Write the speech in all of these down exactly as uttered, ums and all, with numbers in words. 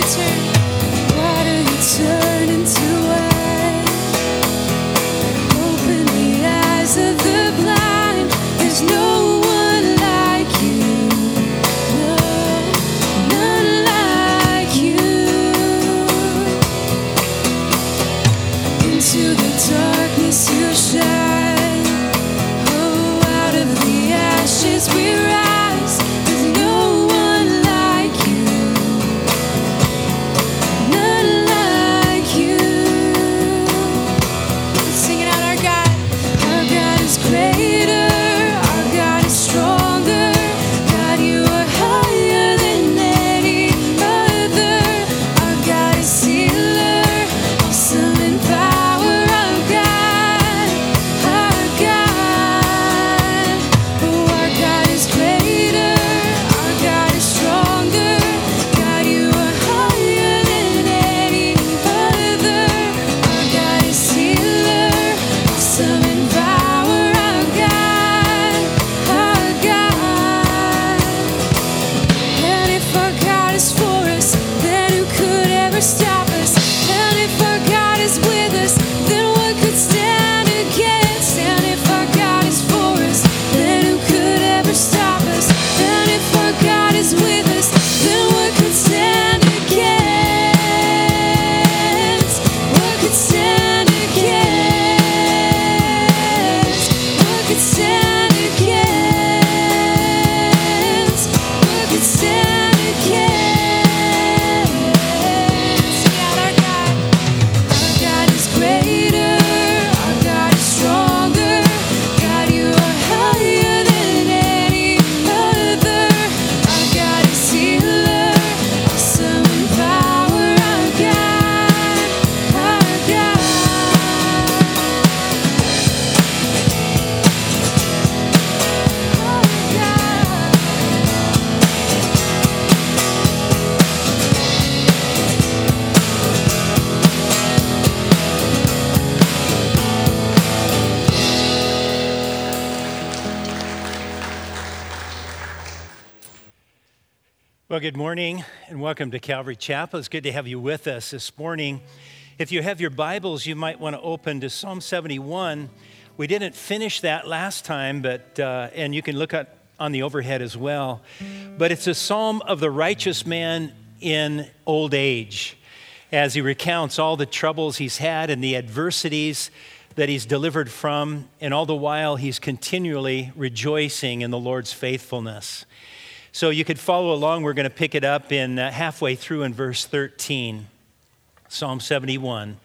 Well, good morning and welcome to Calvary Chapel. It's good to have you with us this morning. If you have your Bibles, you might want to open to Psalm seventy-one. We didn't finish that last time, but uh, and you can look at on the overhead as well. But it's a psalm of the righteous man in old age, as he recounts all the troubles he's had and the adversities that he's delivered from, and all the while he's continually rejoicing in the Lord's faithfulness. So you could follow along. We're going to pick it up in uh, halfway through in verse thirteen, Psalm seventy-one.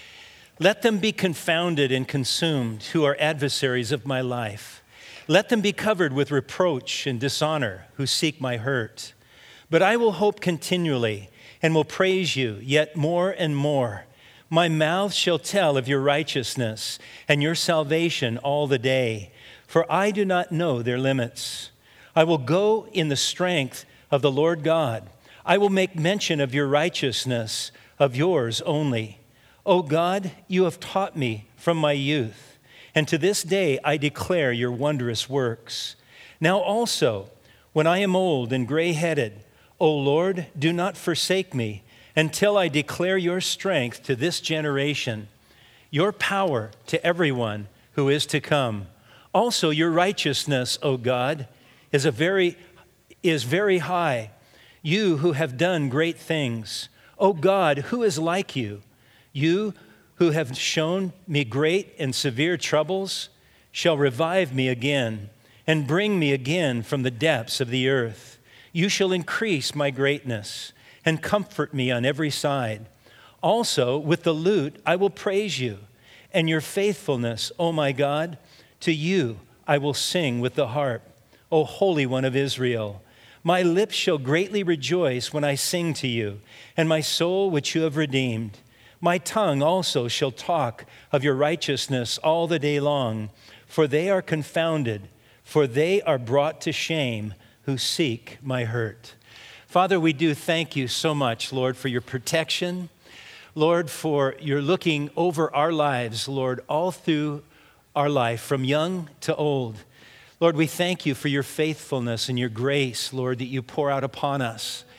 Let them be confounded and consumed who are adversaries of my life. Let them be covered with reproach and dishonor who seek my hurt. But I will hope continually and will praise you yet more and more. My mouth shall tell of your righteousness and your salvation all the day, for I do not know their limits. I will go in the strength of the Lord God. I will make mention of your righteousness, of yours only. O God, you have taught me from my youth, and to this day I declare your wondrous works. Now also, when I am old and gray-headed, O Lord, do not forsake me until I declare your strength to this generation, your power to everyone who is to come. Also your righteousness, O God, is a very is very high, you who have done great things. O God, who is like you? You who have shown me great and severe troubles shall revive me again and bring me again from the depths of the earth. You shall increase my greatness and comfort me on every side. Also, with the lute I will praise you, and your faithfulness, O my God, to you I will sing with the harp. O Holy One of Israel, my lips shall greatly rejoice when I sing to you, and my soul which you have redeemed. My tongue also shall talk of your righteousness all the day long, for they are confounded, for they are brought to shame who seek my hurt. Father, we do thank you so much, Lord, for your protection. Lord, for your looking over our lives, Lord, all through our life, from young to old. Lord, we thank you for your faithfulness and your grace, Lord, that you pour out upon us.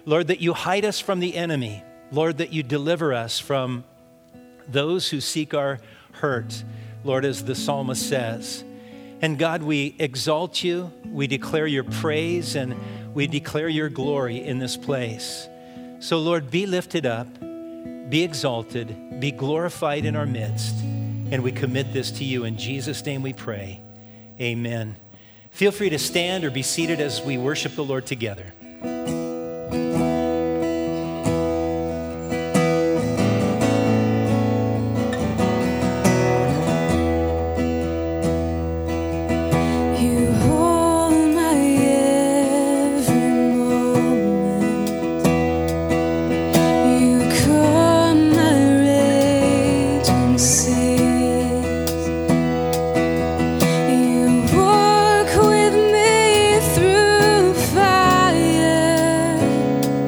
Lord, that you hide us from the enemy. Lord, that you deliver us from those who seek our hurt, Lord, as the psalmist says. And God, we exalt you, we declare your praise, and we declare your glory in this place. So, Lord, be lifted up, be exalted, be glorified in our midst, and we commit this to you. In Jesus' name we pray. Amen. Feel free to stand or be seated as we worship the Lord together. Walk with me through fire.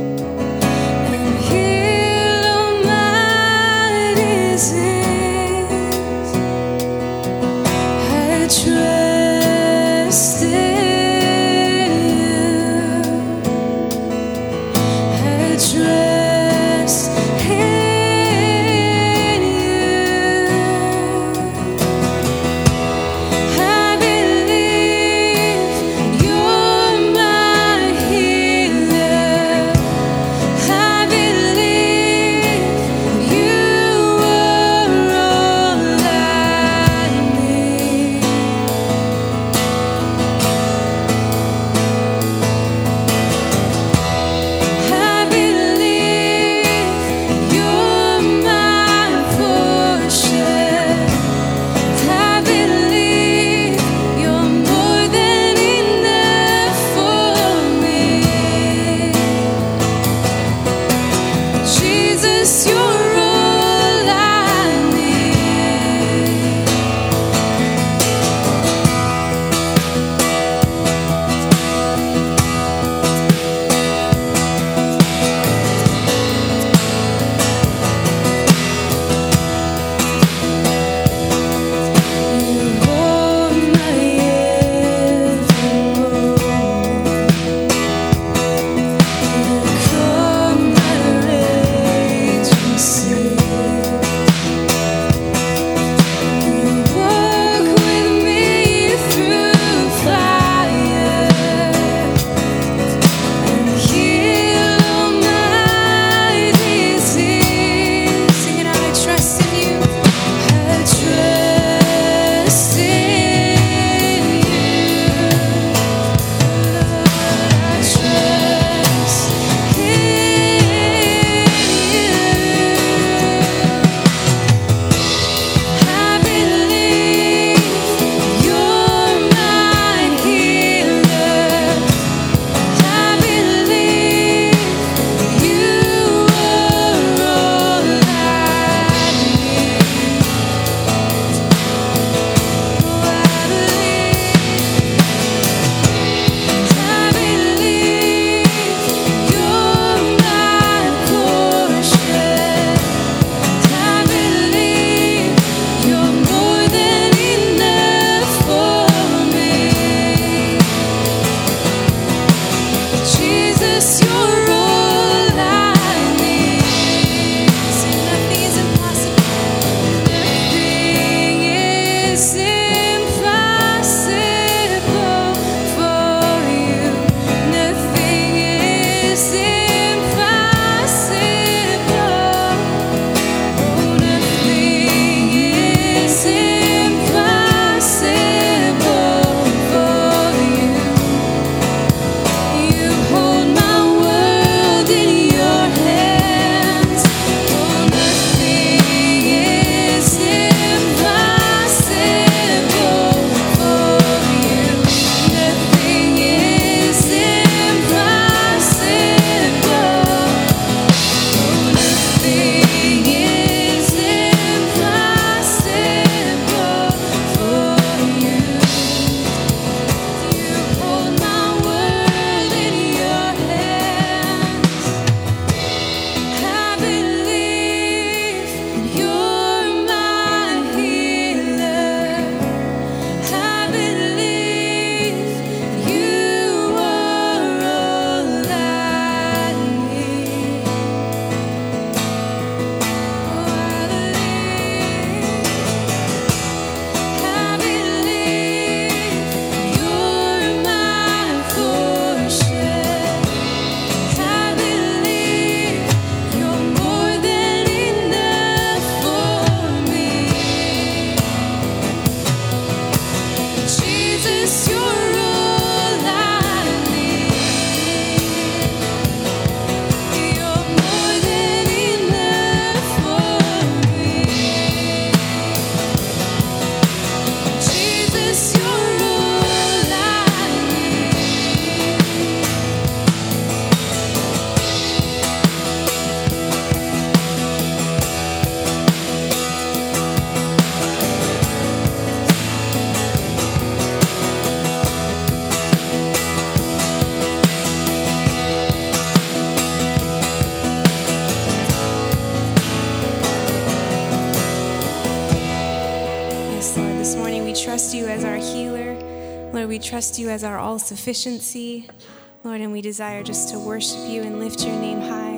we trust you as our all-sufficiency, Lord, and we desire just to worship you and lift your name high.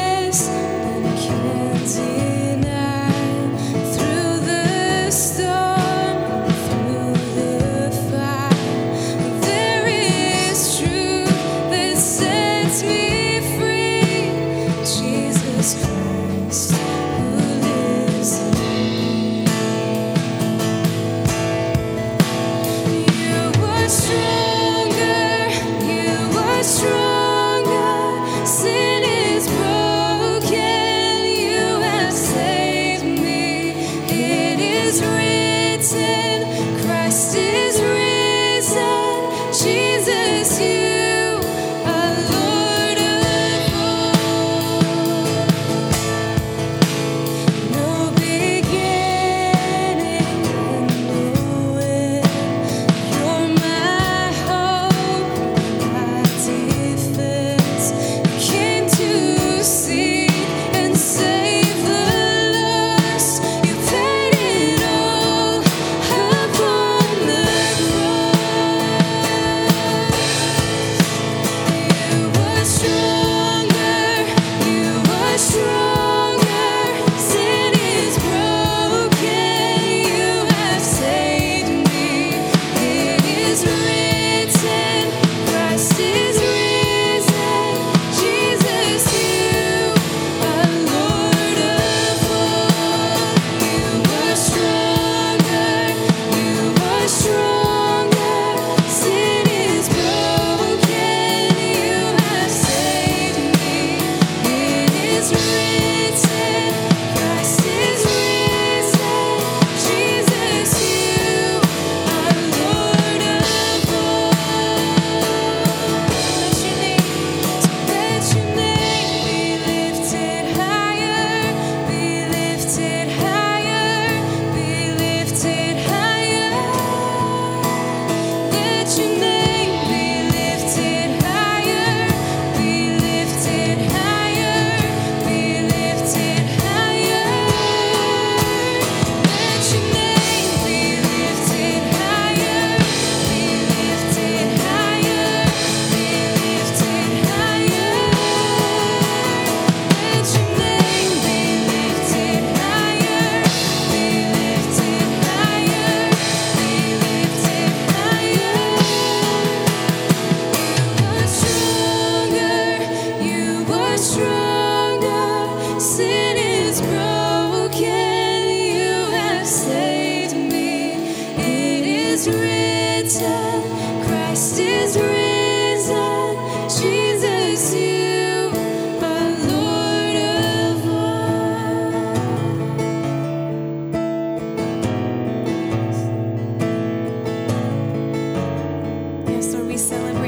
Through the storm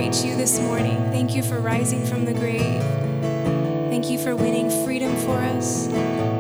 celebrate you this morning. Thank you for rising from the grave. Thank you for winning freedom for us.